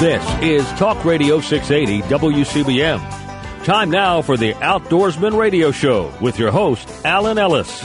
This is Talk Radio 680 WCBM. Time now for the Outdoorsman Radio Show with your host, Alan Ellis.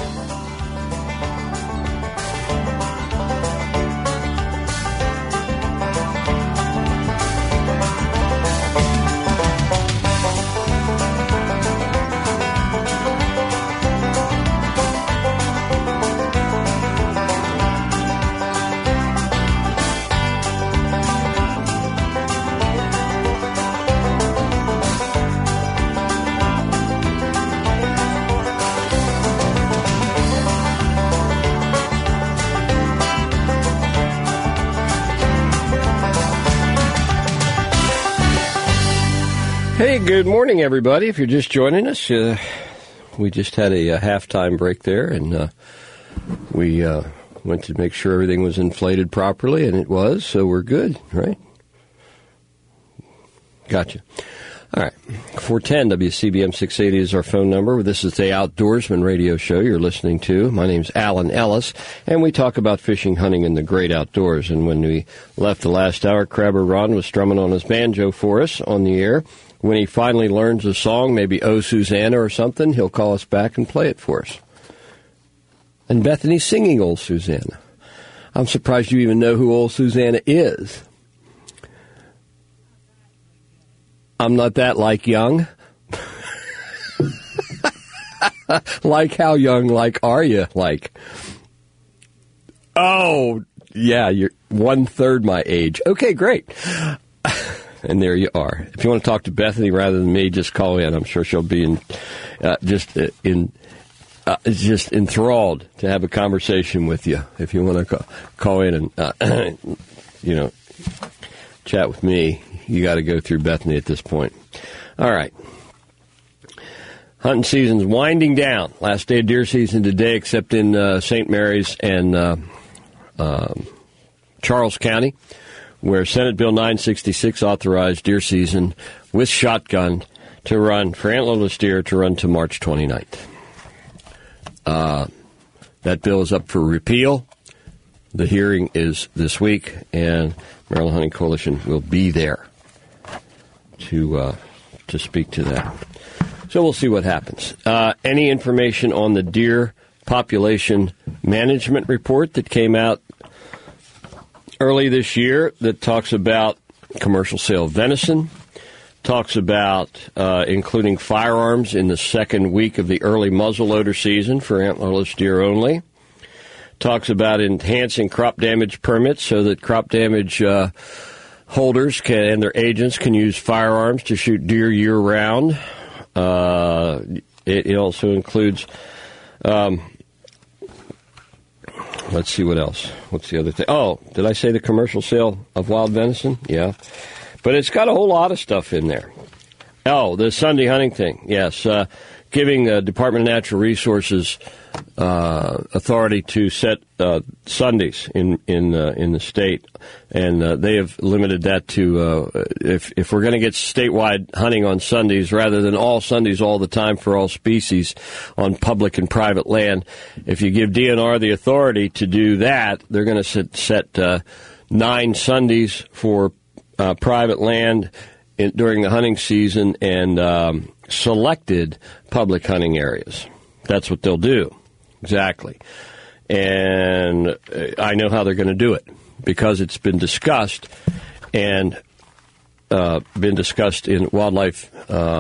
Hey, good morning, everybody. If you're just joining us, we just had a halftime break there, and we went to make sure everything was inflated properly, and it was, so we're good, right? Gotcha. All right. 410 WCBM 680 is our phone number. This is the Outdoorsman Radio Show you're listening to. My name's Alan Ellis, and we talk about fishing, hunting, and the great outdoors. And when we left the last hour, Crabber Ron was strumming on his banjo for us on the air. When he finally learns a song, maybe Oh Susanna or something, he'll call us back and play it for us. And Bethany's singing Old Susanna. I'm surprised you even know who Old Susanna is. I'm not that like young. Like how young, like are you, like? Oh, yeah, you're 1/3 my age. Okay, great. And there you are. If you want to talk to Bethany rather than me, just call in. I'm sure she'll be just enthralled to have a conversation with you. If you want to call in and chat with me, you got to go through Bethany at this point. All right. Hunting season's winding down. Last day of deer season today, except in St. Mary's and Charles County, where Senate Bill 966 authorized deer season with shotgun to run for antlerless deer to run to March 29th. That bill is up for repeal. The hearing is this week, and Maryland Hunting Coalition will be there to speak to that. So we'll see what happens. Any information on the deer population management report that came out early this year that talks about commercial sale of venison, talks about including firearms in the second week of the early muzzleloader season for antlerless deer only, talks about enhancing crop damage permits so that crop damage holders and their agents can use firearms to shoot deer year-round. It also includes... let's see what else. What's the other thing? Oh, did I say the commercial sale of wild venison? Yeah. But it's got a whole lot of stuff in there. Oh, the Sunday hunting thing. Yes. Giving the Department of Natural Resources authority to set Sundays in the state, and they have limited that to if we're going to get statewide hunting on Sundays rather than all Sundays all the time for all species on public and private land. If you give DNR the authority to do that, they're going to set 9 Sundays for private land during the hunting season and selected public hunting areas. That's what they'll do. Exactly. And I know how they're going to do it because it's been discussed and been discussed in Wildlife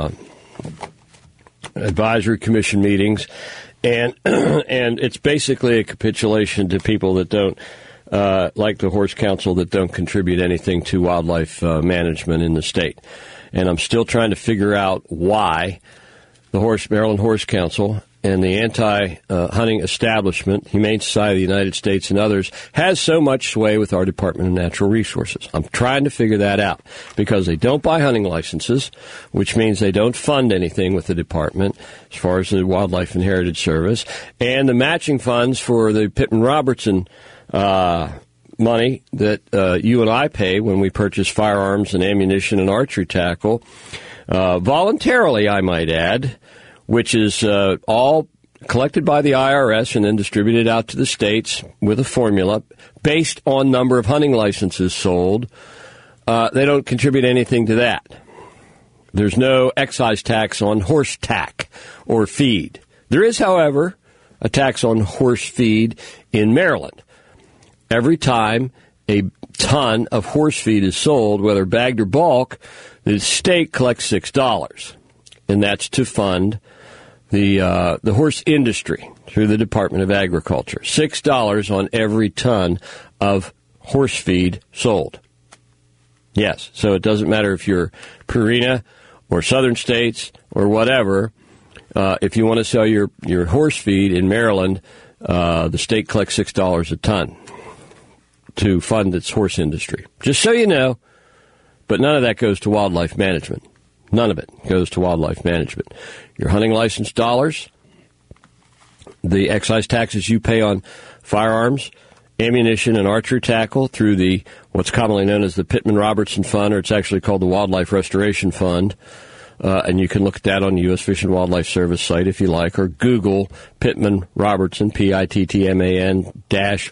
Advisory Commission meetings. And it's basically a capitulation to people that don't, like the Horse Council, that don't contribute anything to wildlife management in the state. And I'm still trying to figure out why the Maryland Horse Council and the anti-hunting establishment, Humane Society of the United States and others, has so much sway with our Department of Natural Resources. I'm trying to figure that out because they don't buy hunting licenses, which means they don't fund anything with the department as far as the Wildlife and Heritage Service, and the matching funds for the Pittman-Robertson money that you and I pay when we purchase firearms and ammunition and archery tackle, voluntarily, I might add, which is all collected by the IRS and then distributed out to the states with a formula based on number of hunting licenses sold they don't contribute anything to that. There's no excise tax on horse tack or feed. There is, however, a tax on horse feed in Maryland. Every time a ton of horse feed is sold, whether bagged or bulk, the state collects $6, and that's to fund the horse industry through the Department of Agriculture. $6 on every ton of horse feed sold. Yes, so it doesn't matter if you're Purina or Southern States or whatever. If you want to sell your horse feed in Maryland, the state collects $6 a ton to fund its horse industry. Just so you know, but none of that goes to wildlife management. None of it goes to wildlife management. Your hunting license dollars, the excise taxes you pay on firearms, ammunition, and archery tackle through the what's commonly known as the Pittman-Robertson Fund, or it's actually called the Wildlife Restoration Fund. And you can look at that on the U.S. Fish and Wildlife Service site if you like, or Google Pittman-Robertson, Pittman dash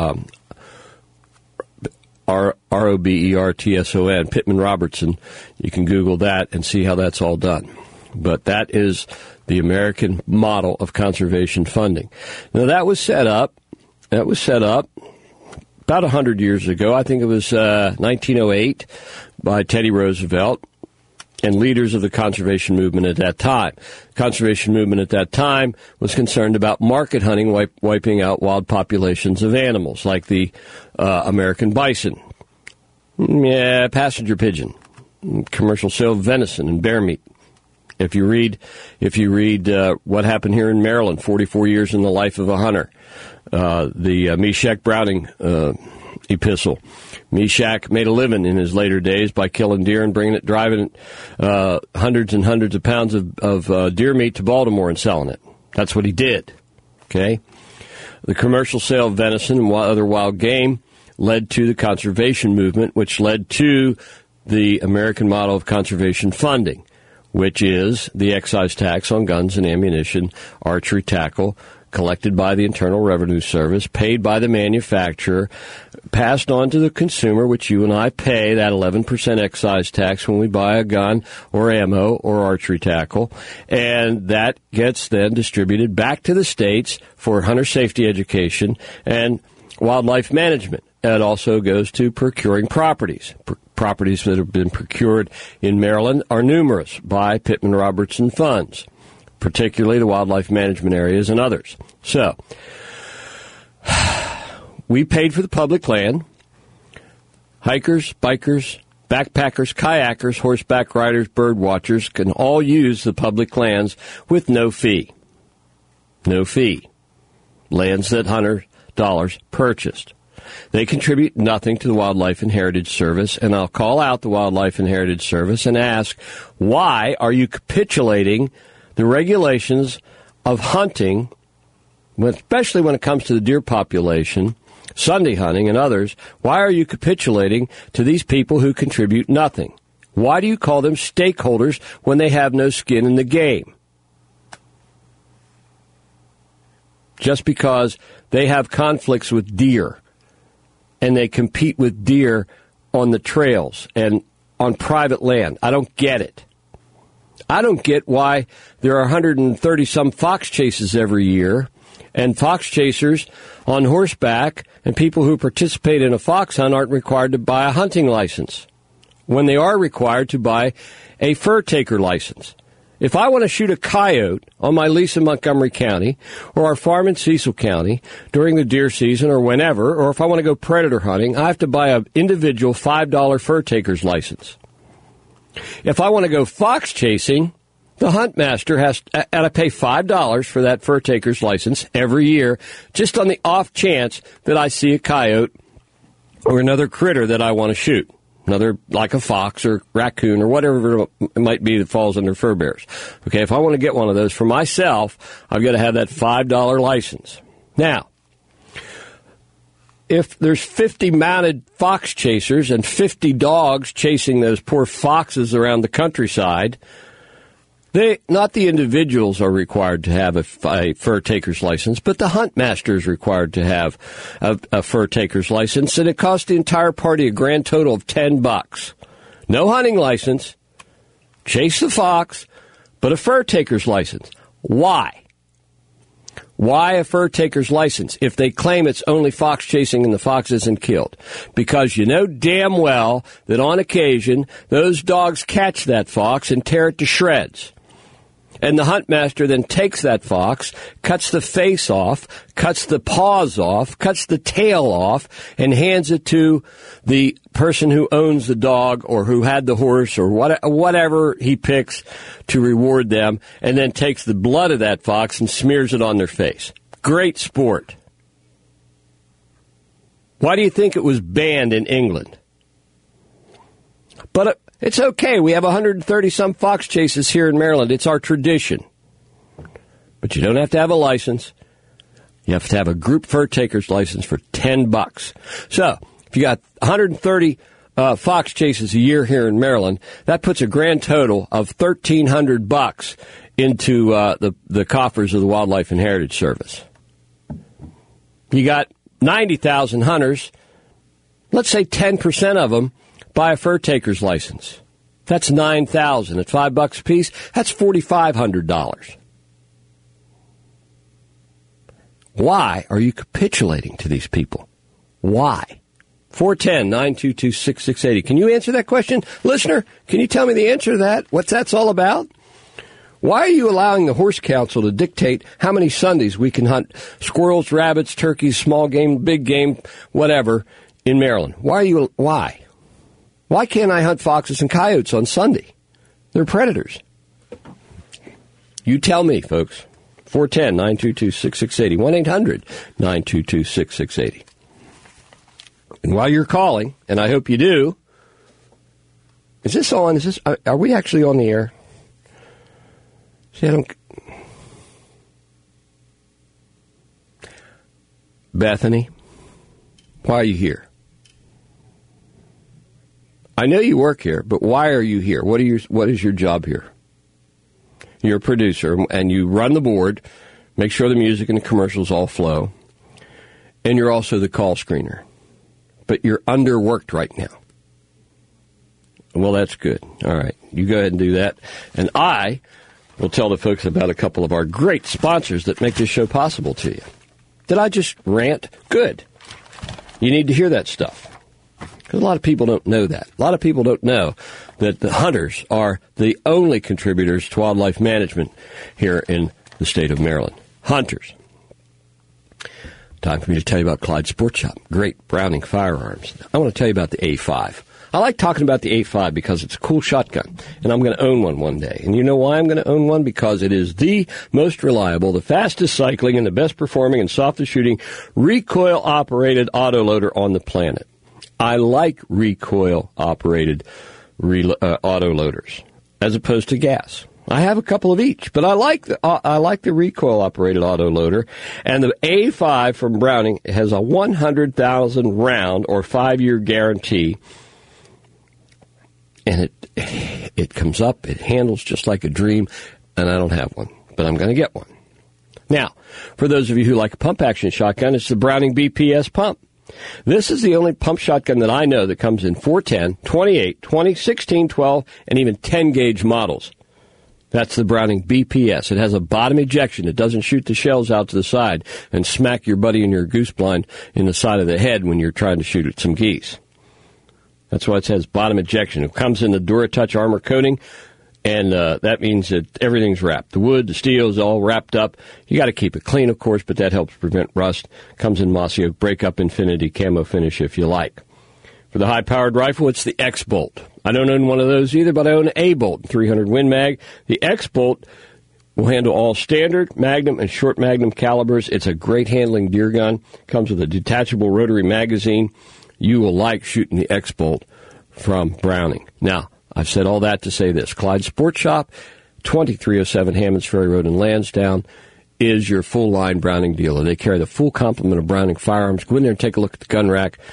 Robertson, Pittman-Robertson. You can Google that and see how that's all done. But that is the American model of conservation funding. Now, that was set up about 100 years ago. I think it was 1908 by Teddy Roosevelt and leaders of the conservation movement at that time. The conservation movement at that time was concerned about market hunting, wiping out wild populations of animals like the American bison, passenger pigeon, commercial sale of venison and bear meat. If you read what happened here in Maryland, 44 years in the life of a hunter, the Meshack Browning epistle. Meshack made a living in his later days by killing deer and driving hundreds and hundreds of pounds of deer meat to Baltimore and selling it. That's what he did. Okay, the commercial sale of venison and other wild game led to the conservation movement, which led to the American model of conservation funding, which is the excise tax on guns and ammunition, archery tackle, collected by the Internal Revenue Service, paid by the manufacturer, passed on to the consumer, which you and I pay, that 11% excise tax when we buy a gun or ammo or archery tackle, and that gets then distributed back to the states for hunter safety education and wildlife management. It also goes to procuring properties. Properties that have been procured in Maryland are numerous by Pittman-Robertson funds, particularly the wildlife management areas and others. So, we paid for the public land. Hikers, bikers, backpackers, kayakers, horseback riders, bird watchers can all use the public lands with no fee. No fee. Lands that hunter dollars purchased. They contribute nothing to the Wildlife and Heritage Service, and I'll call out the Wildlife and Heritage Service and ask, why are you capitulating the regulations of hunting, especially when it comes to the deer population, Sunday hunting and others? Why are you capitulating to these people who contribute nothing? Why do you call them stakeholders when they have no skin in the game? Just because they have conflicts with deer and they compete with deer on the trails and on private land. I don't get it. I don't get why there are 130-some fox chases every year, and fox chasers on horseback and people who participate in a fox hunt aren't required to buy a hunting license when they are required to buy a fur taker license. If I want to shoot a coyote on my lease in Montgomery County or our farm in Cecil County during the deer season or whenever, or if I want to go predator hunting, I have to buy an individual $5 fur taker's license. If I want to go fox chasing, the hunt master has to pay $5 for that fur taker's license every year, just on the off chance that I see a coyote or another critter that I want to shoot. Another, like a fox or raccoon or whatever it might be that falls under fur bears. Okay, if I want to get one of those for myself, I've got to have that $5 license. Now, if there's 50 mounted fox chasers and 50 dogs chasing those poor foxes around the countryside, Not the individuals are required to have a fur taker's license, but the hunt master is required to have a fur taker's license, and it costs the entire party a grand total of $10. No hunting license, chase the fox, but a fur taker's license. Why? Why a fur taker's license if they claim it's only fox chasing and the fox isn't killed? Because you know damn well that on occasion those dogs catch that fox and tear it to shreds. And the hunt master then takes that fox, cuts the face off, cuts the paws off, cuts the tail off, and hands it to the person who owns the dog or who had the horse or whatever he picks to reward them, and then takes the blood of that fox and smears it on their face. Great sport. Why do you think it was banned in England? But it's okay. We have 130-some fox chases here in Maryland. It's our tradition. But you don't have to have a license. You have to have a group fur taker's license for $10. So, if you got 130 fox chases a year here in Maryland, that puts a grand total of $1,300 into the coffers of the Wildlife and Heritage Service. You got 90,000 hunters. Let's say 10% of them buy a fur taker's license. That's $9,000 at $5 a piece. That's $4,500. Why are you capitulating to these people? Why? 410-922-6680. Can you answer that question? Listener, can you tell me the answer to that? What that's all about? Why are you allowing the Horse Council to dictate how many Sundays we can hunt squirrels, rabbits, turkeys, small game, big game, whatever, in Maryland? Why? Why can't I hunt foxes and coyotes on Sunday? They're predators. You tell me, folks. 410-922-6680. 1-800-922-6680. And while you're calling, and I hope you do, is this on? Are we actually on the air? See, I don't... Bethany, why are you here? I know you work here, but why are you here? What is your job here? You're a producer, and you run the board, make sure the music and the commercials all flow, and you're also the call screener. But you're underworked right now. Well, that's good. All right, you go ahead and do that. And I will tell the folks about a couple of our great sponsors that make this show possible to you. Did I just rant? Good. You need to hear that stuff. Because a lot of people don't know that. A lot of people don't know that the hunters are the only contributors to wildlife management here in the state of Maryland. Hunters. Time for me to tell you about Clyde Sports Shop. Great Browning firearms. I want to tell you about the A5. I like talking about the A5 because it's a cool shotgun, and I'm going to own one day. And you know why I'm going to own one? Because it is the most reliable, the fastest cycling, and the best performing and softest shooting recoil-operated autoloader on the planet. I like recoil-operated autoloaders as opposed to gas. I have a couple of each, but I like the recoil-operated autoloader. And the A5 from Browning has a 100,000 round or 5-year guarantee. And it comes up, it handles just like a dream, and I don't have one, but I'm going to get one. Now, for those of you who like a pump-action shotgun, it's the Browning BPS pump. This is the only pump shotgun that I know that comes in 410, 28, 20, 16, 12, and even 10-gauge models. That's the Browning BPS. It has a bottom ejection. It doesn't shoot the shells out to the side and smack your buddy in your goose blind in the side of the head when you're trying to shoot at some geese. That's why it says bottom ejection. It comes in the DuraTouch armor coating, and that means that everything's wrapped. The wood, the steel is all wrapped up. You got to keep it clean, of course, but that helps prevent rust. Comes in Mossy Oak Breakup Infinity camo finish if you like. For the high-powered rifle, it's the X-Bolt. I don't own one of those either, but I own an A-Bolt, 300 Win Mag. The X-Bolt will handle all standard, magnum, and short magnum calibers. It's a great handling deer gun. Comes with a detachable rotary magazine. You will like shooting the X-Bolt from Browning. Now, I've said all that to say this. Clyde Sports Shop, 2307 Hammonds Ferry Road in Lansdowne, is your full-line Browning dealer. They carry the full complement of Browning firearms. Go in there and take a look at the gun rack.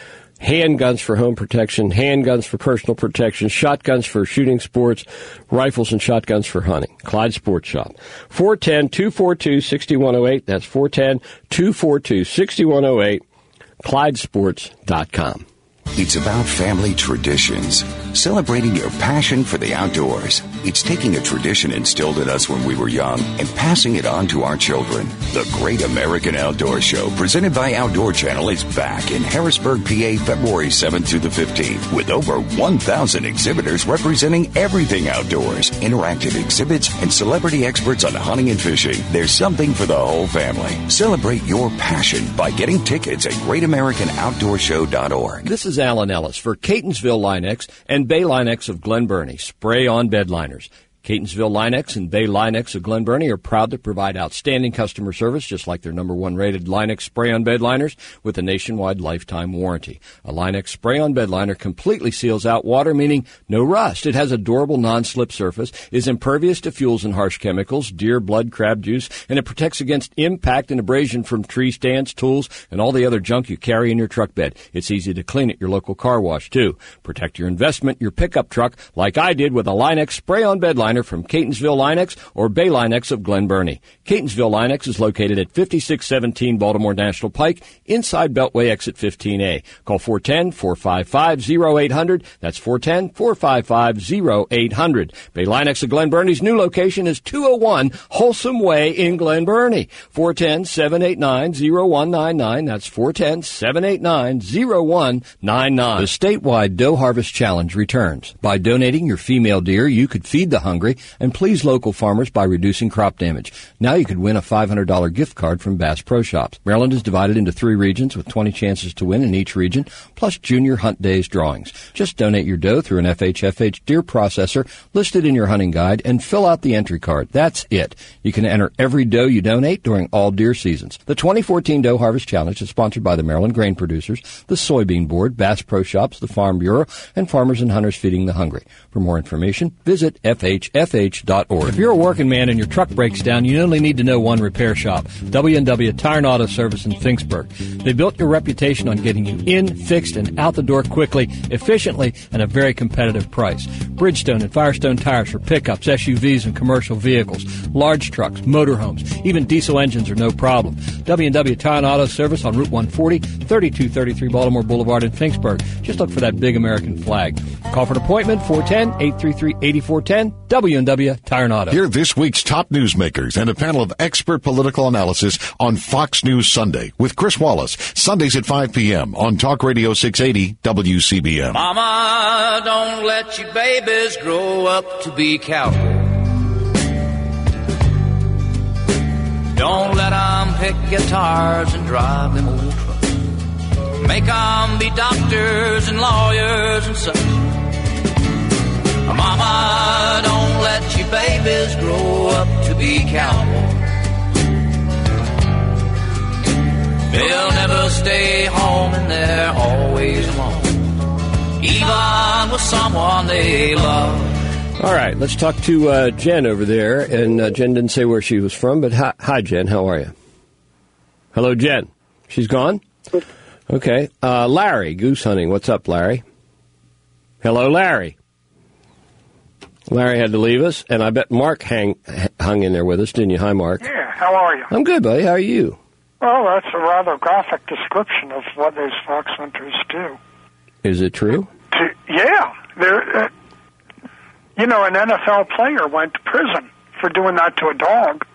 handguns for home protection, handguns for personal protection, shotguns for shooting sports, rifles and shotguns for hunting. Clyde Sports Shop. 410-242-6108. That's 410-242-6108. ClydeSports.com. It's about family traditions, celebrating your passion for the outdoors. It's taking a tradition instilled in us when we were young and passing it on to our children. The Great American Outdoor Show, presented by Outdoor Channel, is back in Harrisburg, PA, February 7th through the 15th, with over 1,000 exhibitors representing everything outdoors, interactive exhibits, and celebrity experts on hunting and fishing. There's something for the whole family. Celebrate your passion by getting tickets at GreatAmericanOutdoorShow.org. This is Alan Ellis for Catonsville Linex and Bay Linex of Glen Burnie. Spray-on bed liners. Catonsville Linex and Bay Linex of Glen Burnie are proud to provide outstanding customer service, just like their #1 rated Linex spray-on bed liners with a nationwide lifetime warranty. A Linex spray-on bed liner completely seals out water, meaning no rust. It has a durable non-slip surface, is impervious to fuels and harsh chemicals, deer blood, crab juice, and it protects against impact and abrasion from tree stands, tools, and all the other junk you carry in your truck bed. It's easy to clean at your local car wash, too. Protect your investment, your pickup truck, like I did with a Linex spray-on bed liner from Catonsville Linex or Bay Linex of Glen Burnie. Catonsville Linex is located at 5617 Baltimore National Pike, inside Beltway exit 15A. Call 410-455-0800. That's 410-455-0800. Bay Linex of Glen Burnie's new location is 201 Wholesome Way in Glen Burnie. 410-789-0199. That's 410-789-0199. The statewide Doe Harvest Challenge returns. By donating your female deer, you could feed the hungry and please local farmers by reducing crop damage. Now you could win a $500 gift card from Bass Pro Shops. Maryland is divided into 3 regions with 20 chances to win in each region, plus Junior Hunt Days drawings. Just donate your doe through an FHFH deer processor listed in your hunting guide and fill out the entry card. That's it. You can enter every doe you donate during all deer seasons. The 2014 Doe Harvest Challenge is sponsored by the Maryland Grain Producers, the Soybean Board, Bass Pro Shops, the Farm Bureau, and Farmers and Hunters Feeding the Hungry. For more information, visit FHFH.org. If you're a working man and your truck breaks down, you only need to know one repair shop, W&W Tire and Auto Service in Finksburg. They built your reputation on getting you in, fixed, and out the door quickly, efficiently, and a very competitive price. Bridgestone and Firestone tires for pickups, SUVs, and commercial vehicles, large trucks, motorhomes, even diesel engines are no problem. W&W Tire and Auto Service on Route 140, 3233 Baltimore Boulevard in Finksburg. Just look for that big American flag. Call for an appointment, 410-833-8410, W&W Tire and Auto. Hear this week's top newsmakers and a panel of expert political analysis on Fox News Sunday with Chris Wallace, Sundays at 5 p.m. on Talk Radio 680 WCBM. Mama, don't let your babies grow up to be cowboys. Don't let them pick guitars and drive them old trucks. Make them be doctors and lawyers and such. Mama, don't let your babies grow up to be cowboys. They'll never stay home and they're always alone, even with someone they love. All right, let's talk to Jen over there. And Jen didn't say where she was from, but hi, Jen. How are you? Hello, Jen. She's gone? Okay. Larry, goose hunting. What's up, Larry? Hello, Larry. Larry had to leave us, and I bet Mark hung in there with us, didn't you? Hi, Mark. Yeah, how are you? I'm good, buddy. How are you? Well, that's a rather graphic description of what those fox hunters do. Is it true? Yeah. They're, an NFL player went to prison for doing that to a dog.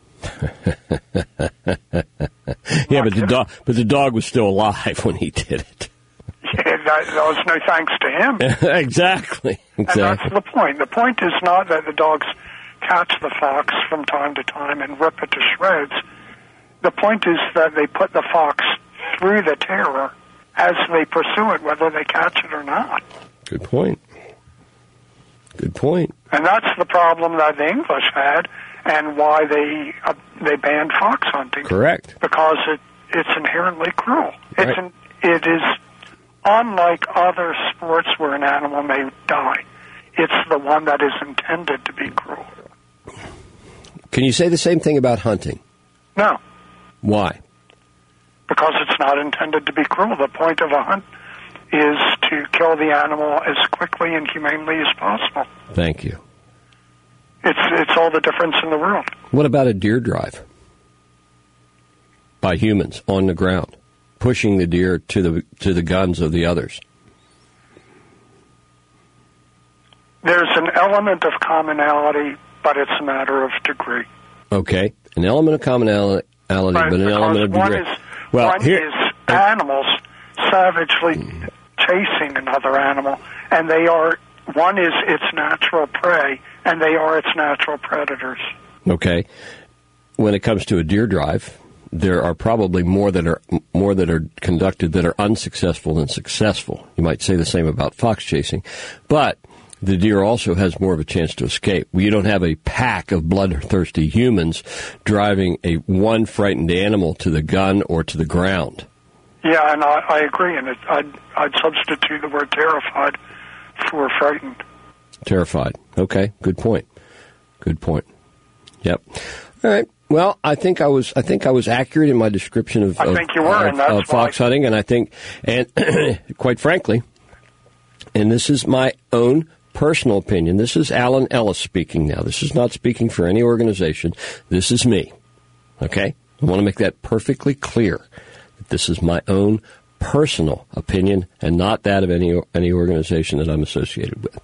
Yeah, but the dog was still alive when he did it. Yeah, that was no thanks to him. Exactly. And that's the point. The point is not that the dogs catch the fox from time to time and rip it to shreds. The point is that they put the fox through the terror as they pursue it, whether they catch it or not. Good point. Good point. And that's the problem that the English had, and why they banned fox hunting. Correct. Because it's inherently cruel. Right. It is unlike other sports where an animal may die. It's the one that is intended to be cruel. Can you say the same thing about hunting? No. Why? Because it's not intended to be cruel. The point of a hunt is to kill the animal as quickly and humanely as possible. Thank you. It's all the difference in the world. What about a deer drive by humans on the ground, pushing the deer to the guns of the others? There's an element of commonality, but it's a matter of degree. Okay, an element of commonality, but an element of degree. One is animals savagely chasing another animal, and one is its natural prey, and they are its natural predators. Okay. When it comes to a deer drive, there are probably more that are conducted that are unsuccessful than successful. You might say the same about fox chasing, but the deer also has more of a chance to escape. You don't have a pack of bloodthirsty humans driving one frightened animal to the gun or to the ground. Yeah, and I agree, and I'd substitute the word terrified for frightened. Terrified. Okay, good point. Good point. Yep. All right. Well, I think I was accurate in my description of fox hunting, and quite frankly, and this is my own personal opinion. This is Alan Ellis speaking now. This is not speaking for any organization. This is me. Okay? I want to make that perfectly clear. That this is my own personal opinion and not that of any organization that I'm associated with.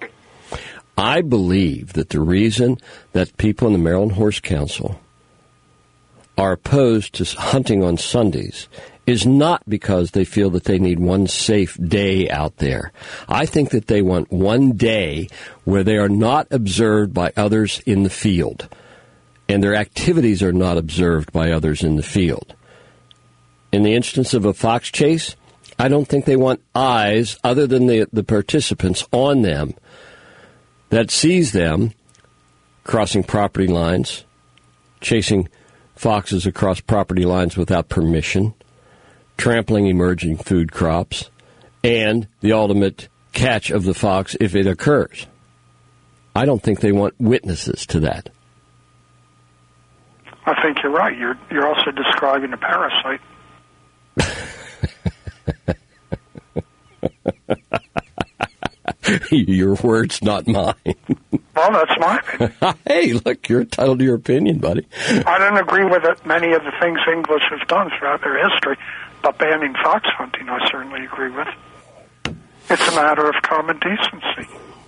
I believe that the reason that people in the Maryland Horse Council are opposed to hunting on Sundays is not because they feel that they need one safe day out there. I think that they want one day where they are not observed by others in the field, and their activities are not observed by others in the field. In the instance of a fox chase, I don't think they want eyes other than the participants on them that sees them crossing property lines, chasing foxes across property lines without permission, trampling emerging food crops, and the ultimate catch of the fox if it occurs. I don't think they want witnesses to that. I think you're right. You're also describing a parasite. Your words, not mine. Well, that's mine. Hey, look, you're entitled to your opinion, buddy. I don't agree with many of the things English have done throughout their history, but banning fox hunting, I certainly agree with. It's a matter of common decency.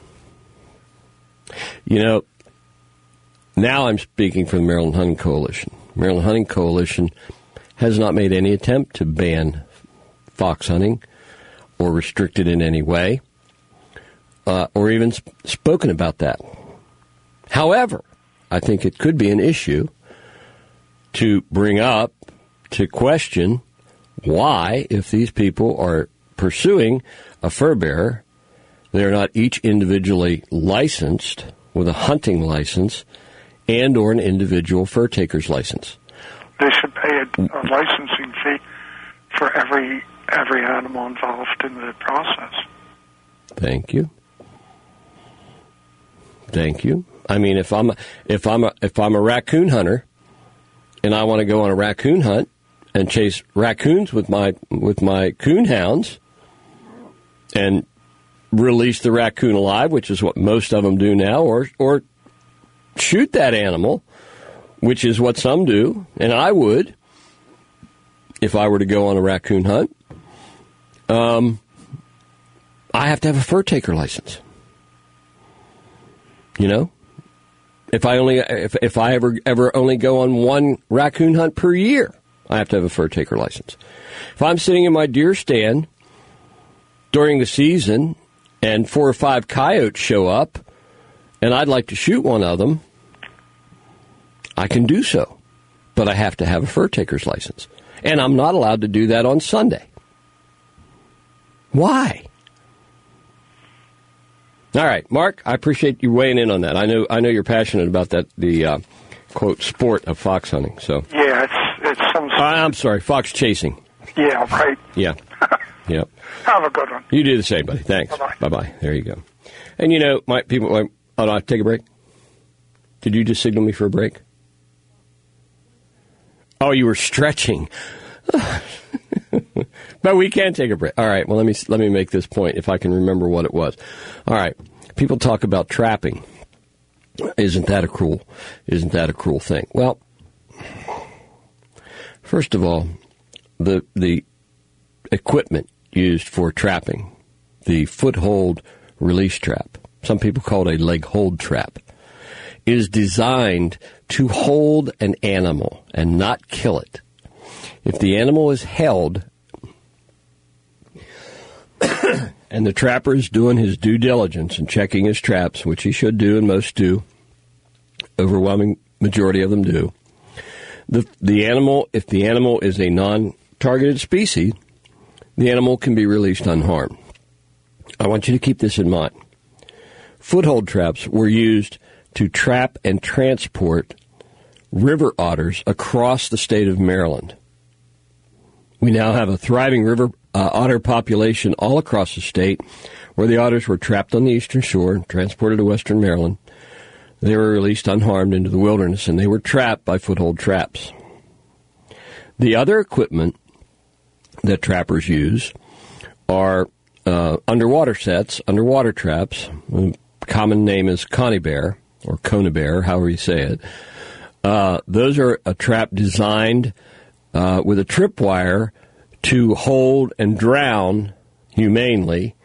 You know, now I'm speaking for the Maryland Hunting Coalition. Maryland Hunting Coalition has not made any attempt to ban fox hunting or restrict it in any way, or even spoken about that. However, I think it could be an issue to bring up, to question why, if these people are pursuing a fur bearer, they're not each individually licensed with a hunting license and or an individual fur taker's license. They should pay a licensing fee for every animal involved in the process. Thank you. Thank you. I mean, if I'm a raccoon hunter and I want to go on a raccoon hunt and chase raccoons with my coon hounds and release the raccoon alive, which is what most of them do now, or shoot that animal, which is what some do, and I would if I were to go on a raccoon hunt, I have to have a fur taker license. You know, if I ever only go on one raccoon hunt per year, I have to have a fur taker license. If I'm sitting in my deer stand during the season and 4 or 5 coyotes show up and I'd like to shoot one of them, I can do so, but I have to have a fur taker's license. And I'm not allowed to do that on Sunday. Why? All right, Mark, I appreciate you weighing in on that. I know you're passionate about that, the quote sport of fox hunting. So yeah, it's some. I'm sorry, fox chasing. Yeah, right. Yeah. Yep. Have a good one. You do the same, buddy. Thanks. Bye-bye. Bye-bye. There you go. And you know, oh, no, take a break. Did you just signal me for a break? Oh, you were stretching. But we can take a break. All right, well, let me make this point if I can remember what it was. All right, people talk about trapping. Isn't that a cruel thing? Well, first of all, the equipment used for trapping, the foothold release trap, some people call it a leg hold trap, is designed to hold an animal and not kill it. If the animal is held and the trapper is doing his due diligence and checking his traps, which he should do and most do, overwhelming majority of them do, the animal, if the animal is a non-targeted species, the animal can be released unharmed. I want you to keep this in mind. Foothold traps were used to trap and transport river otters across the state of Maryland. We now have a thriving river otter population all across the state where the otters were trapped on the eastern shore, transported to western Maryland. They were released unharmed into the wilderness, and they were trapped by foothold traps. The other equipment that trappers use are underwater sets, underwater traps. The common name is conibear, or conibear, however you say it. Those are a trap designed with a tripwire to hold and drown humanely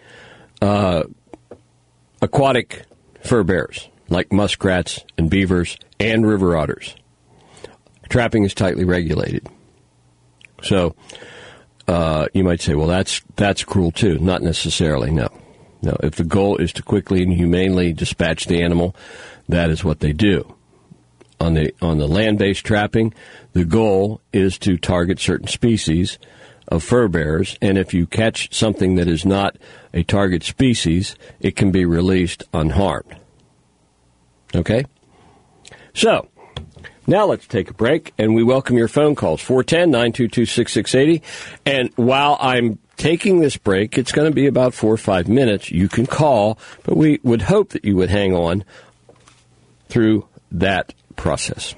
aquatic fur bearers like muskrats and beavers and river otters. Trapping is tightly regulated. So you might say, well, that's cruel too. Not necessarily, no. No, if the goal is to quickly and humanely dispatch the animal, that is what they do. On the land-based trapping, the goal is to target certain species of fur bearers, and if you catch something that is not a target species, it can be released unharmed. Okay? So, now let's take a break, and we welcome your phone calls, 410-922-6680. And while I'm taking this break, it's going to be about 4 or 5 minutes. You can call, but we would hope that you would hang on through that process.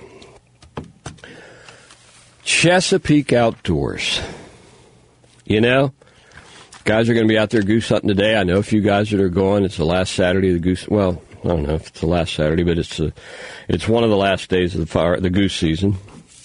Chesapeake Outdoors. You know, guys are going to be out there goose hunting today. I know a few guys that are going. It's the last Saturday of the goose. Well, I don't know if it's the last Saturday, but it's one of the last days of the goose season.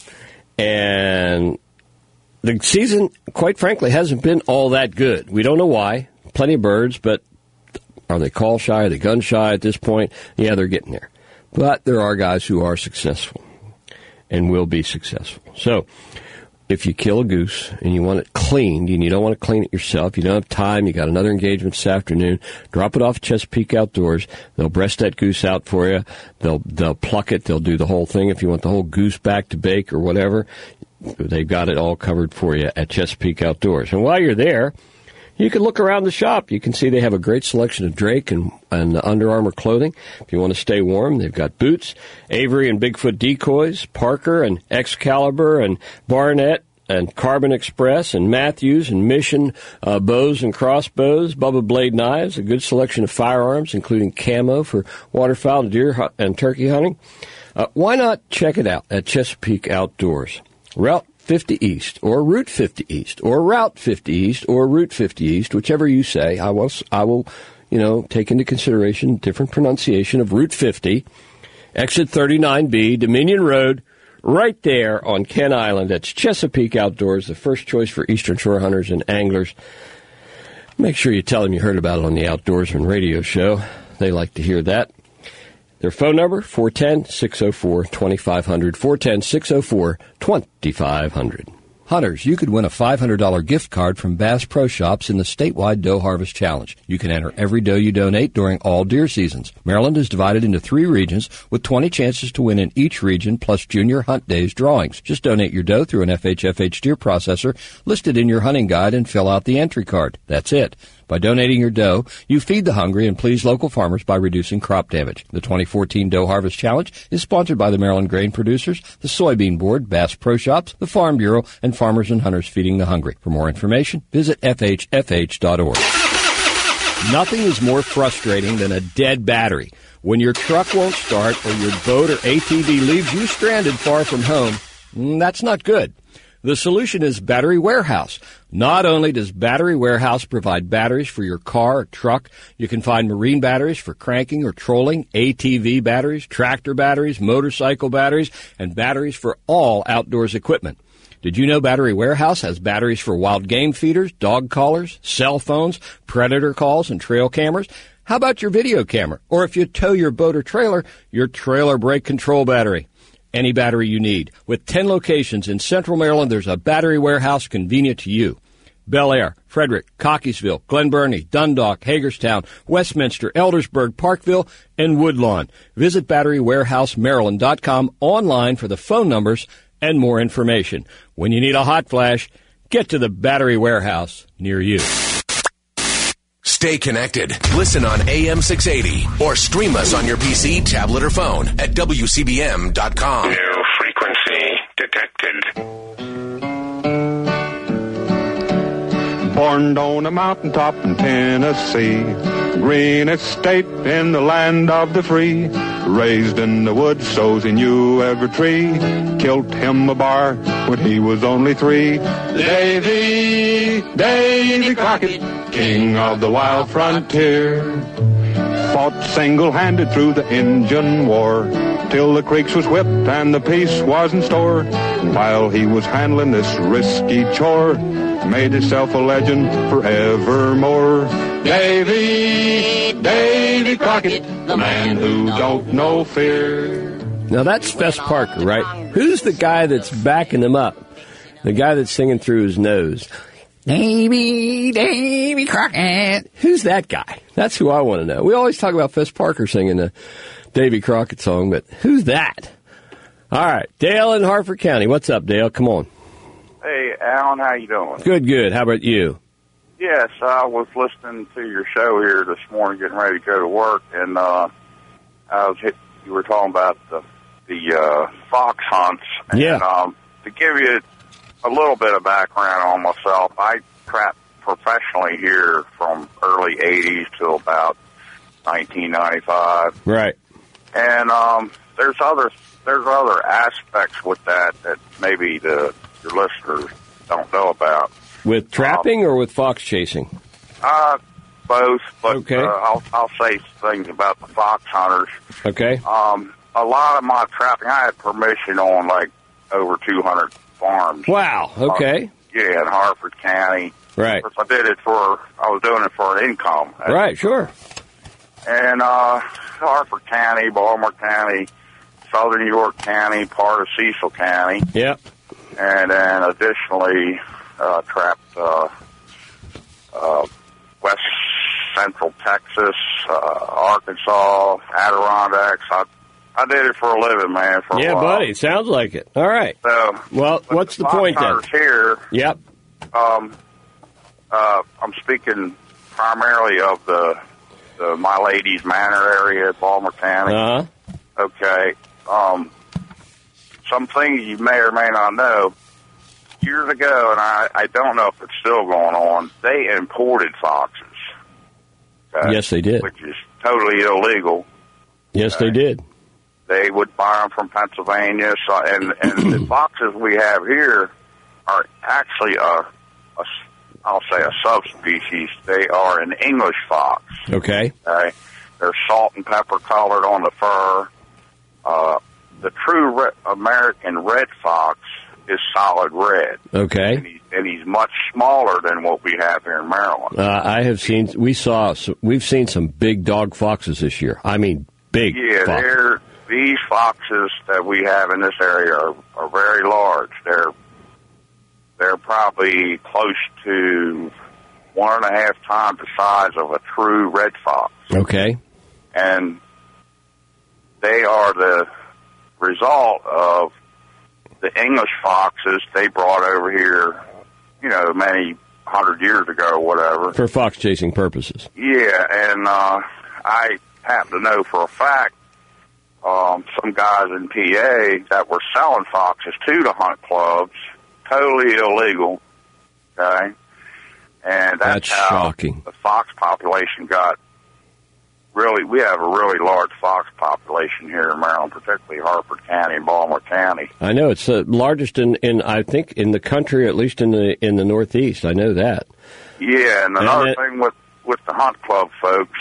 And the season, quite frankly, hasn't been all that good. We don't know why. Plenty of birds, but are they call shy? Are they gun shy at this point? Yeah, they're getting there. But there are guys who are successful and will be successful. So if you kill a goose and you want it cleaned, and you don't want to clean it yourself, you don't have time, you got another engagement this afternoon, drop it off at Chesapeake Outdoors. They'll breast that goose out for you. They'll pluck it. They'll do the whole thing. If you want the whole goose back to bake or whatever, they've got it all covered for you at Chesapeake Outdoors. And while you're there, you can look around the shop. You can see they have a great selection of Drake and Under Armour clothing. If you want to stay warm, they've got boots, Avery and Bigfoot decoys, Parker and Excalibur and Barnett and Carbon Express and Matthews and Mission bows and crossbows, Bubba Blade knives, a good selection of firearms, including camo for waterfowl, deer, and turkey hunting. Why not check it out at Chesapeake Outdoors? Route 50 East, or Route 50 East, or Route 50 East, or Route 50 East, whichever you say. I will, take into consideration different pronunciation of Route 50, exit 39B, Dominion Road, right there on Kent Island. That's Chesapeake Outdoors, the first choice for Eastern Shore hunters and anglers. Make sure you tell them you heard about it on the Outdoorsman radio show. They like to hear that. Their phone number, 410-604-2500, 410-604-2500. Hunters, you could win a $500 gift card from Bass Pro Shops in the statewide Doe Harvest Challenge. You can enter every doe you donate during all deer seasons. Maryland is divided into 3 regions with 20 chances to win in each region, plus Junior Hunt Days drawings. Just donate your doe through an FHFH deer processor listed in your hunting guide and fill out the entry card. That's it. By donating your doe, you feed the hungry and please local farmers by reducing crop damage. The 2014 Doe Harvest Challenge is sponsored by the Maryland Grain Producers, the Soybean Board, Bass Pro Shops, the Farm Bureau, and Farmers and Hunters Feeding the Hungry. For more information, visit FHFH.org. Nothing is more frustrating than a dead battery. When your truck won't start or your boat or ATV leaves you stranded far from home, that's not good. The solution is Battery Warehouse. Not only does Battery Warehouse provide batteries for your car or truck, you can find marine batteries for cranking or trolling, ATV batteries, tractor batteries, motorcycle batteries, and batteries for all outdoors equipment. Did you know Battery Warehouse has batteries for wild game feeders, dog collars, cell phones, predator calls, and trail cameras? How about your video camera? Or if you tow your boat or trailer, your trailer brake control battery. Any battery you need. With 10 locations in Central Maryland, there's a Battery Warehouse convenient to you. Bel Air, Frederick, Cockeysville, Glen Burnie, Dundalk, Hagerstown, Westminster, Eldersburg, Parkville, and Woodlawn. Visit BatteryWarehouseMaryland.com online for the phone numbers and more information. When you need a hot flash, get to the Battery Warehouse near you. Stay connected. Listen on AM 680 or stream us on your PC, tablet, or phone at WCBM.com. New frequency detected. Born on a mountaintop in Tennessee, greenest state in the land of the free. Raised in the woods, so he knew every tree. Killed him a bar when he was only 3. Davy Crockett, king of the wild frontier. Fought single-handed through the Injun War, till the Creeks was whipped and the peace was in store. And while he was handling this risky chore, made himself a legend forevermore. Davy Crockett, the man who don't know fear. Now that's Fess Parker, right? Who's the guy that's backing him up? The guy that's singing through his nose. Davy Crockett. Who's that guy? That's who I want to know. We always talk about Fess Parker singing the Davy Crockett song, but who's that? All right, Dale in Harford County. What's up, Dale? Come on. Hey, Alan, how you doing? Good. How about you? Yes, I was listening to your show here this morning, getting ready to go to work, and you were talking about the fox hunts. And, yeah. To give you a little bit of background on myself, I trapped professionally here from early 80s till about 1995. Right. And there's other aspects with that maybe your listeners don't know about. With trapping or with fox chasing? Both, but okay. I'll say things about the fox hunters. Okay. A lot of my trapping, I had permission on like over 200 farms. Wow. Okay. Yeah, in Harford County. Right. I was doing it for an income. Right. Sure. And Harford County, Baltimore County, Southern York County, part of Cecil County. Yep. And then additionally trapped west central Texas, Arkansas, Adirondacks. I did it for a living, man. For a while. Buddy, sounds like it. All right. So, well, what's the point then? Here, yep. I'm speaking primarily of the My Lady's Manor area, Baltimore County. Uh-huh. Okay. Some things you may or may not know. Years ago, and I don't know if it's still going on, they imported foxes. Okay? Yes, they did. Which is totally illegal. Yes, they did. They would buy them from Pennsylvania, and the foxes we have here are actually I'll say a subspecies. They are an English fox. Okay. They're salt and pepper colored on the fur. The true American red fox is solid red. Okay. And he's much smaller than what we have here in Maryland. We've seen some big dog foxes this year. I mean, big. Yeah, these foxes that we have in this area are very large. They're probably close to 1.5 times the size of a true red fox. Okay. And they are the result of the English foxes they brought over here, many 100 years ago or whatever. For fox chasing purposes. Yeah, and I happen to know for a fact some guys in PA that were selling foxes to the hunt clubs, totally illegal, okay? And that's how shocking. The fox population got we have a really large fox population here in Maryland, particularly Harford County and Baltimore County. I know it's the largest in I think in the country, at least in the Northeast. I know that. Yeah, and another thing with the hunt club folks,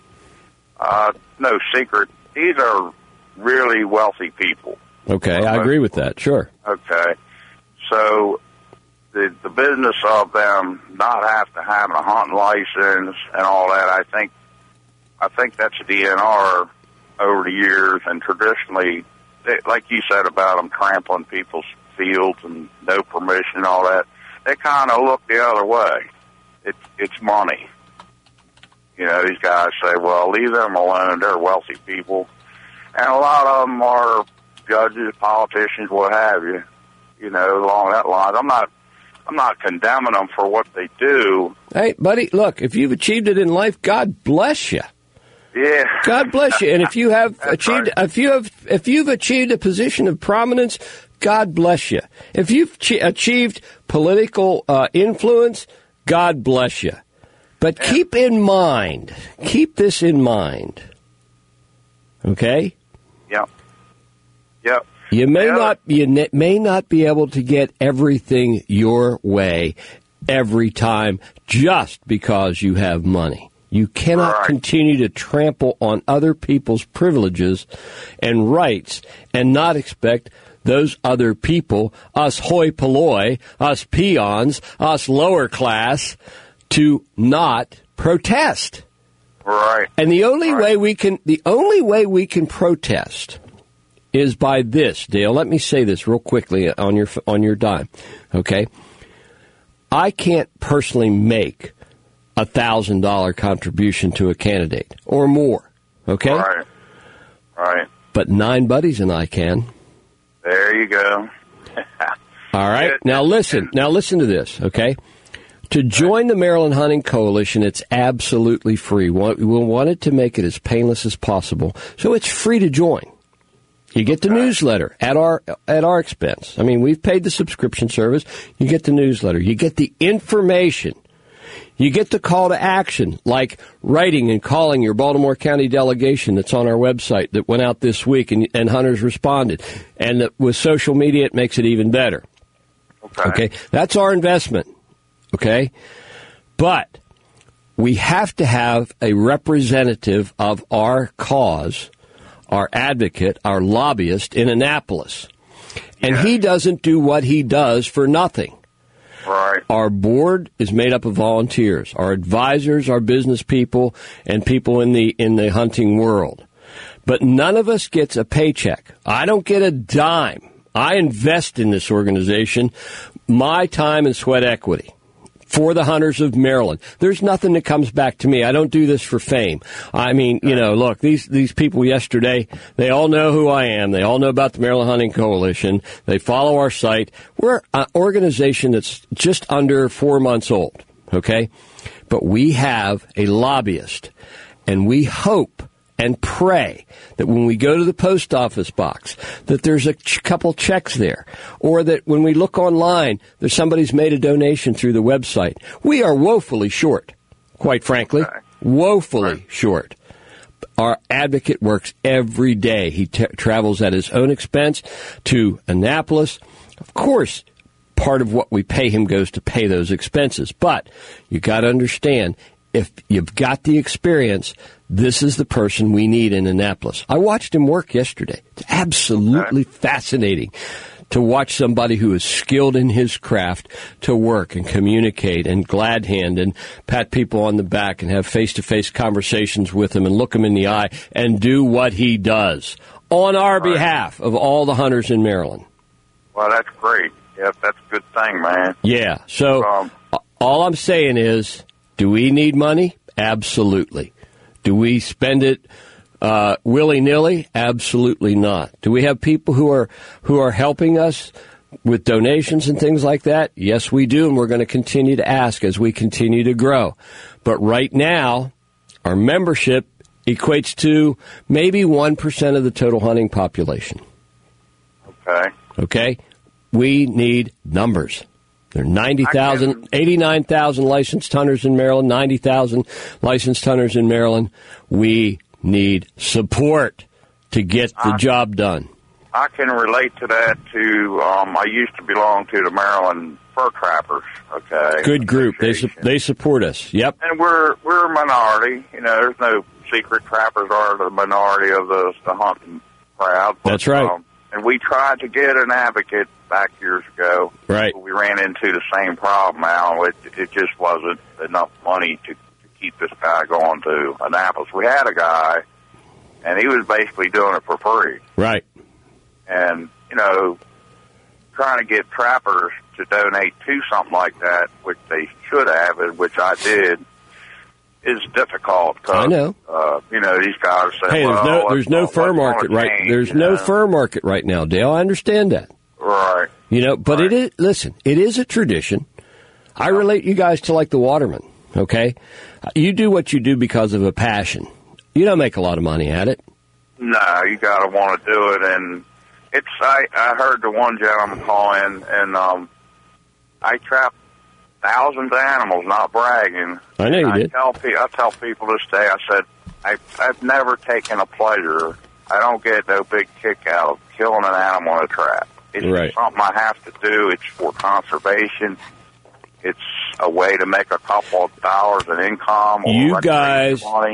no secret, these are really wealthy people. Okay, I agree with that. Sure. Okay, so the business of them not having a hunting license and all that, I think that's a DNR over the years, and traditionally, like you said about them trampling people's fields and no permission and all that, they kind of look the other way. It's money. These guys say, well, leave them alone. They're wealthy people. And a lot of them are judges, politicians, what have you, along that line. I'm not condemning them for what they do. Hey, buddy, look, if you've achieved it in life, God bless you. Yeah. God bless you. And if you have achieved, right. if you've achieved a position of prominence, God bless you. If you've achieved political influence, God bless you. But keep this in mind. Okay? Yep. You may not be able to get everything your way every time just because you have money. You cannot continue to trample on other people's privileges and rights and not expect those other people, us hoi polloi, us peons, us lower class, to not protest. Right. And the only way we can protest is by this, Dale. Let me say this real quickly on your dime. Okay? I can't personally make $1,000 contribution to a candidate or more. Okay? Right. But 9 buddies and I can. There you go. All right. Now listen to this, okay? To join the Maryland Hunting Coalition, it's absolutely free. We wanted to make it as painless as possible, so it's free to join. You get the newsletter at our expense. I mean, we've paid the subscription service. You get the newsletter. You get the information. You get the call to action, like writing and calling your Baltimore County delegation that's on our website that went out this week, and hunters responded. And with social media, it makes it even better. Okay? That's our investment. Okay? But we have to have a representative of our cause, our advocate, our lobbyist in Annapolis. And he doesn't do what he does for nothing. Right. Our board is made up of volunteers. Our advisors are business people and people in the hunting world. But none of us gets a paycheck. I don't get a dime. I invest in this organization my time and sweat equity for the hunters of Maryland. There's nothing that comes back to me. I don't do this for fame. I mean, look, these people yesterday, they all know who I am. They all know about the Maryland Hunting Coalition. They follow our site. We're an organization that's just under 4 months old, okay? But we have a lobbyist, and we hope and pray that when we go to the post office box, that there's a couple checks there, or that when we look online, that somebody's made a donation through the website. We are woefully short, quite frankly, woefully short. Our advocate works every day. He travels at his own expense to Annapolis. Of course, part of what we pay him goes to pay those expenses, but you got to understand, if you've got the experience, this is the person we need in Annapolis. I watched him work yesterday. It's absolutely fascinating to watch somebody who is skilled in his craft to work and communicate and glad hand and pat people on the back and have face-to-face conversations with them and look them in the eye and do what he does on our behalf of all the hunters in Maryland. Well, that's great. Yep, that's a good thing, man. Yeah. So all I'm saying is, do we need money? Absolutely. Do we spend it willy-nilly? Absolutely not. Do we have people who are helping us with donations and things like that? Yes, we do, and we're going to continue to ask as we continue to grow. But right now, our membership equates to maybe 1% of the total hunting population. Okay. Okay? We need numbers. There are 89,000 licensed hunters in Maryland, 90,000 licensed hunters in Maryland. We need support to get the job done. I can relate to that too. I used to belong to the Maryland Fur Trappers. Okay, good group. They support us. Yep. And we're a minority. You know, there's no secret. Trappers are the minority of the hunting crowd. But, that's right. And we tried to get an advocate back years ago. Right. We ran into the same problem, Al. It just wasn't enough money to keep this guy going to Annapolis. We had a guy, and he was basically doing it for free. Right. And, you know, trying to get trappers to donate to something like that, which they should have, and which I did, is difficult. I know. You know, these guys say, hey, there's no fur market right. There's no fur market right now, Dale. I understand that. Right. You know, but it is. Listen, it is a tradition. I relate you guys to like the watermen. Okay, you do what you do because of a passion. You don't make a lot of money at it. No, you got to want to do it, and it's. I heard the one gentleman call in, and I trap thousands of animals, not bragging. I know you did. I tell people this day, I said, I've never taken a pleasure. I don't get no big kick out of killing an animal in a trap. It's right. something I have to do. It's for conservation. It's a way to make a couple of dollars in income. You guys are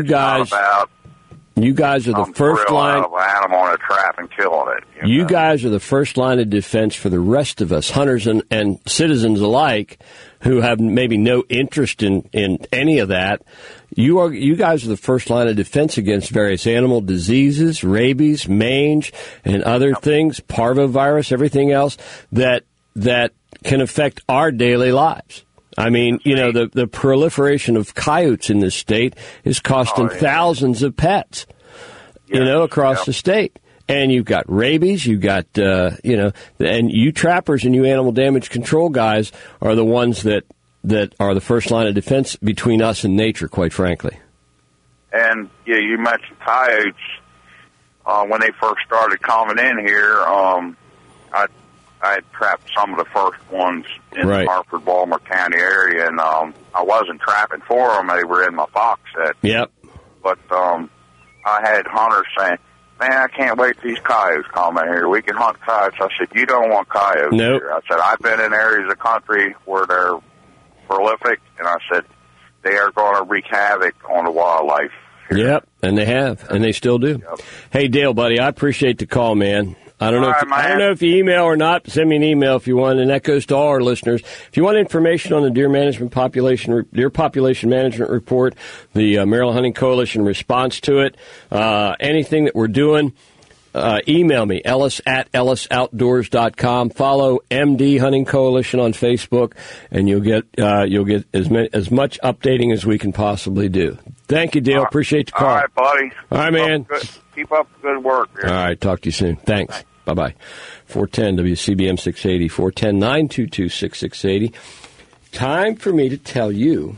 the first line of an animal in a trap and killing it. You guys are the first line of defense for the rest of us, hunters and citizens alike, who have maybe no interest in any of that. You guys are the first line of defense against various animal diseases, rabies, mange, and other things, parvovirus, everything else that can affect our daily lives. I mean, you know, the proliferation of coyotes in this state is costing thousands of pets, you know, across the state. And you've got rabies, you've got, you know, and you trappers and you animal damage control guys are the ones that are the first line of defense between us and nature, quite frankly. And, yeah, you mentioned coyotes. When they first started coming in here, I had trapped some of the first ones in the Hartford, Baltimore County area, and I wasn't trapping for them. They were in my fox set. Yep. But I had hunters saying, man, I can't wait till these coyotes come in here. We can hunt coyotes. I said, you don't want coyotes here. I said, I've been in areas of country where they're prolific, and I said, they are going to wreak havoc on the wildlife here. Yep, and they have, and they still do. Yep. Hey, Dale, buddy, I appreciate the call, man. I don't know if you email or not. Send me an email if you want, and that goes to all our listeners. If you want information on the deer population management report, the Maryland Hunting Coalition response to it, anything that we're doing, email me, ellis@ellisoutdoors.com. Follow MD Hunting Coalition on Facebook, and you'll get as much updating as we can possibly do. Thank you, Dale. Appreciate the call. All right, buddy. All right, man. Keep up the good work. All right, talk to you soon. Thanks. Bye-bye. 410 WCBM 680, 410-922-6680. Time for me to tell you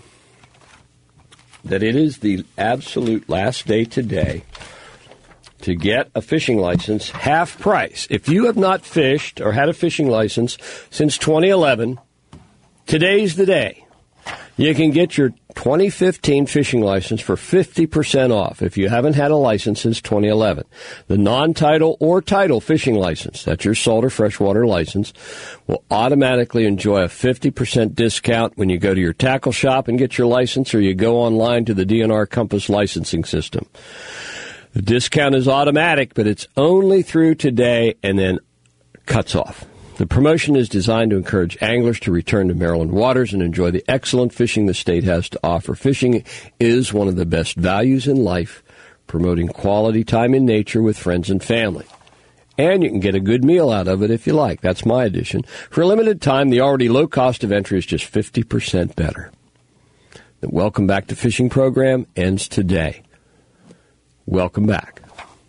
that it is the absolute last day today to get a fishing license, half price. If you have not fished or had a fishing license since 2011, today's the day. You can get your 2015 fishing license for 50% off if you haven't had a license since 2011. The non-title or title fishing license, that's your salt or freshwater license, will automatically enjoy a 50% discount when you go to your tackle shop and get your license, or you go online to the DNR Compass licensing system. The discount is automatic, but it's only through today and then cuts off. The promotion is designed to encourage anglers to return to Maryland waters and enjoy the excellent fishing the state has to offer. Fishing is one of the best values in life, promoting quality time in nature with friends and family. And you can get a good meal out of it if you like. That's my addition. For a limited time, the already low cost of entry is just 50% better. The Welcome Back to Fishing program ends today. Welcome back.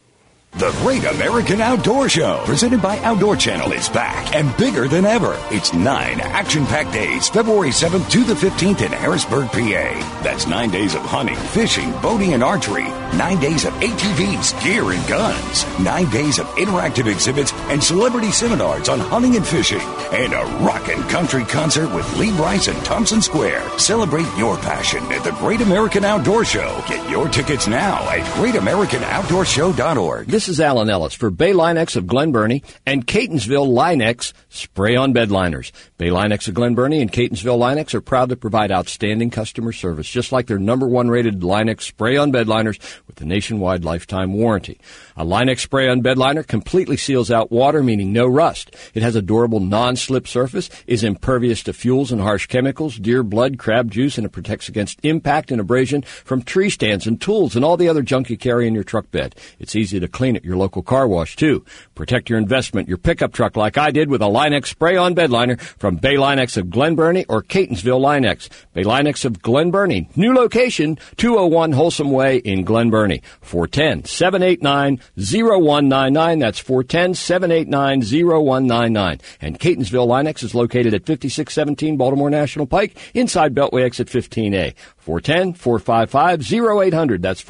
The Great American Outdoor Show, presented by Outdoor Channel, is back and bigger than ever. It's 9 action-packed days, February 7th to the 15th in Harrisburg, PA. That's 9 days of hunting, fishing, boating, and archery. 9 days of ATVs, gear, and guns. 9 days of interactive exhibits and celebrity seminars on hunting and fishing. And a rockin' country concert with Lee Brice and Thompson Square. Celebrate your passion at the Great American Outdoor Show. Get your tickets now at greatamericanoutdoorshow.org. This is Alan Ellis for Bay Linex of Glen Burnie and Catonsville Linex spray-on bed liners. Bay Linex of Glen Burnie and Catonsville Linex are proud to provide outstanding customer service, just like their #1 rated Linex spray-on bed liners with a nationwide lifetime warranty. A Linex spray-on bed liner completely seals out water, meaning no rust. It has a durable non-slip surface, is impervious to fuels and harsh chemicals, deer blood, crab juice, and it protects against impact and abrasion from tree stands and tools and all the other junk you carry in your truck bed. It's easy to clean at your local car wash, too. Protect your investment, your pickup truck, like I did with a Linex spray-on bed liner from Bay Linex of Glen Burnie or Catonsville Linex. Bay Linex of Glen Burnie. New location, 201 Wholesome Way in Glen Burnie. 410-789-0199. That's 410-789-0199. And Catonsville Linex is located at 5617 Baltimore National Pike, inside Beltway exit 15A. 410-455-0800. That's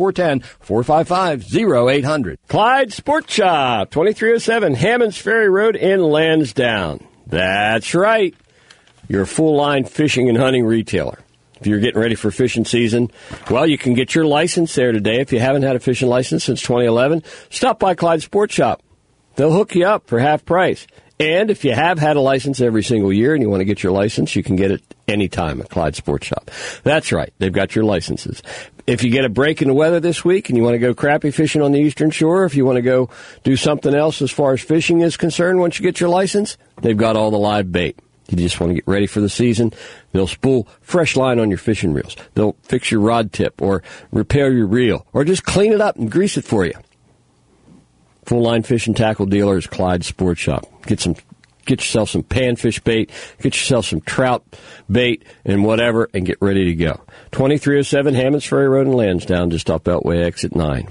410-455-0800. Clyde Sport Shop, 2307 Hammonds Ferry Road in Lansdowne. That's right. Your full-line fishing and hunting retailer. If you're getting ready for fishing season, well, you can get your license there today. If you haven't had a fishing license since 2011, stop by Clyde Sport Shop. They'll hook you up for half price. And if you have had a license every single year and you want to get your license, you can get it anytime at Clyde Sports Shop. That's right. They've got your licenses. If you get a break in the weather this week and you want to go crappie fishing on the Eastern Shore, if you want to go do something else as far as fishing is concerned once you get your license, they've got all the live bait. You just want to get ready for the season, they'll spool fresh line on your fishing reels. They'll fix your rod tip or repair your reel or just clean it up and grease it for you. Full-line fishing tackle dealer is Clyde Sports Shop. Get yourself some panfish bait, get yourself some trout bait and whatever, and get ready to go. 2307 Hammonds Ferry Road in Lansdowne, just off Beltway exit 9.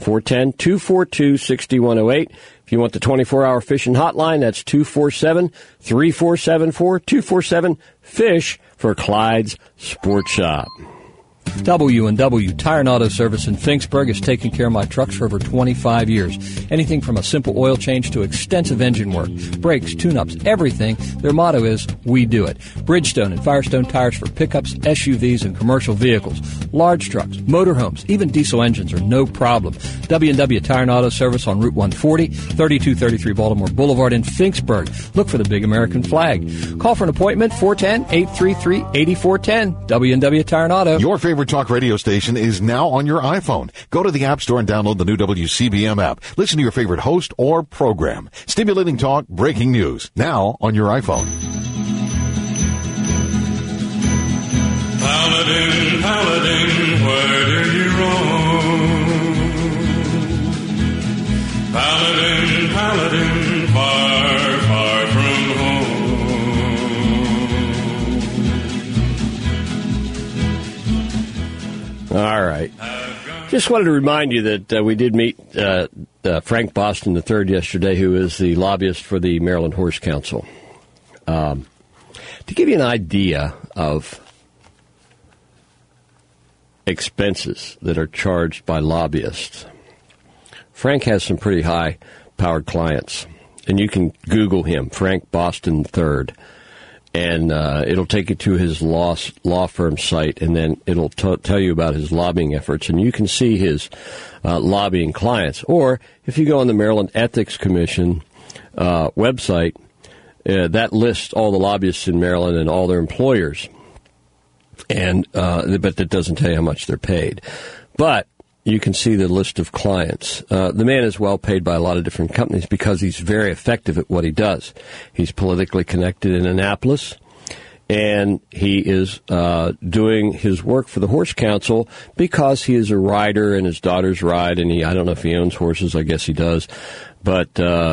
410-242-6108. If you want the 24-hour fishing hotline, that's 247-3474, 247-FISH for Clyde's Sports Shop. W&W Tire and Auto Service in Finksburg has taken care of my trucks for over 25 years. Anything from a simple oil change to extensive engine work, brakes, tune-ups, everything. Their motto is, we do it. Bridgestone and Firestone tires for pickups, SUVs, and commercial vehicles. Large trucks, motorhomes, even diesel engines are no problem. W&W Tire and Auto Service on Route 140, 3233 Baltimore Boulevard in Finksburg. Look for the big American flag. Call for an appointment, 410-833-8410. W&W Tire and Auto. Your favorite talk radio station is now on your iPhone. Go to the App Store and download the new WCBM app. Listen to your favorite host or program. Stimulating talk, breaking news. Now on your iPhone. Paladin, Paladin, where do you roam? Paladin, Paladin, far, far from home. All right. Just wanted to remind you that we did meet Frank Boston III yesterday, who is the lobbyist for the Maryland Horse Council. To give you an idea of expenses that are charged by lobbyists, Frank has some pretty high-powered clients, and you can Google him, Frank Boston III. And it'll take you to his law firm site, and then it'll tell you about his lobbying efforts. And you can see his lobbying clients. Or if you go on the Maryland Ethics Commission website, that lists all the lobbyists in Maryland and all their employers. And but that doesn't tell you how much they're paid. But you can see the list of clients. The man is well paid by a lot of different companies because he's very effective at what he does. He's politically connected in Annapolis, and he is doing his work for the Horse Council because he is a rider and his daughters ride, and I don't know if he owns horses, I guess he does, but,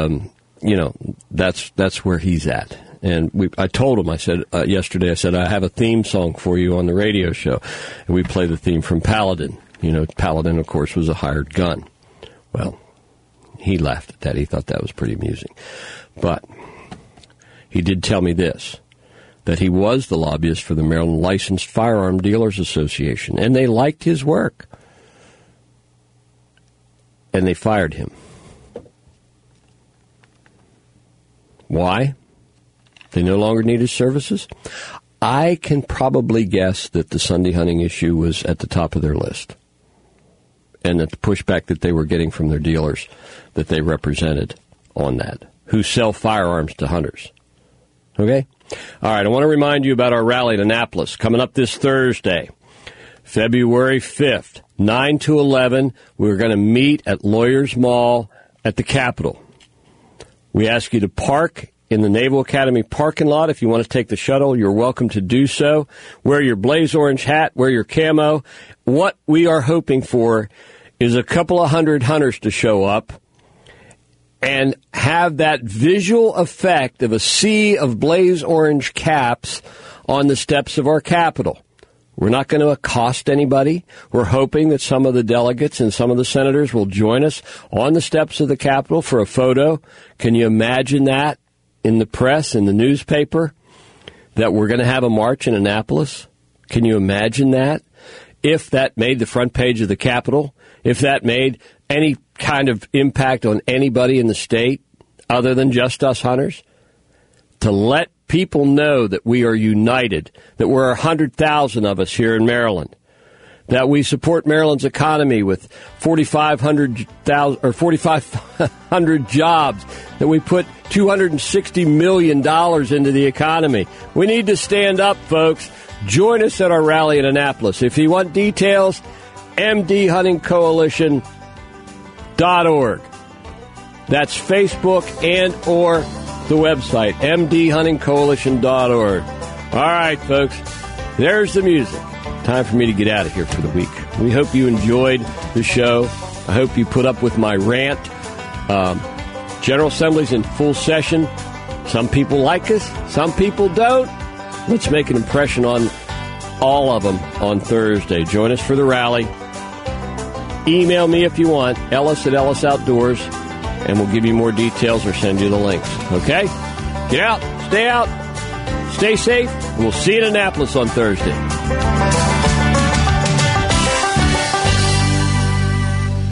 that's where he's at. And I told him, I said, yesterday, I have a theme song for you on the radio show, and we play the theme from Paladin. Paladin, of course, was a hired gun. Well, He laughed at that. He thought that was pretty amusing. But he did tell me this, that he was the lobbyist for the Maryland Licensed Firearm Dealers Association, and they liked his work. And they fired him. Why? They no longer need his services? I can probably guess that the Sunday hunting issue was at the top of their list, and that the pushback that they were getting from their dealers that they represented on that, who sell firearms to hunters. Okay? All right, I want to remind you about our rally at Annapolis coming up this Thursday, February 5th, 9 to 11. We're going to meet at Lawyers Mall at the Capitol. We ask you to park in the Naval Academy parking lot. If you want to take the shuttle, you're welcome to do so. Wear your blaze orange hat, wear your camo. What we are hoping for is a couple of hundred hunters to show up and have that visual effect of a sea of blaze orange caps on the steps of our Capitol. We're not going to accost anybody. We're hoping that some of the delegates and some of the senators will join us on the steps of the Capitol for a photo. Can you imagine that in the press, in the newspaper, that we're going to have a march in Annapolis? Can you imagine that? If that made the front page of the Capitol, if that made any kind of impact on anybody in the state other than just us hunters, to let people know that we are united, that we're 100,000 of us here in Maryland, that we support Maryland's economy with 4,500 jobs, that we put $260 million into the economy. We need to stand up, folks. Join us at our rally in Annapolis. If you want details, mdhuntingcoalition.org. That's Facebook and or the website, mdhuntingcoalition.org. All right, folks, there's the music. Time for me to get out of here for the week. We hope you enjoyed the show. I hope you put up with my rant. General Assembly's in full session. Some people like us, some people don't. Let's make an impression on all of them on Thursday. Join us for the rally. Email me if you want, Ellis at Ellis Outdoors, and we'll give you more details or send you the links. Okay? Get out, stay safe, and we'll see you in Annapolis on Thursday.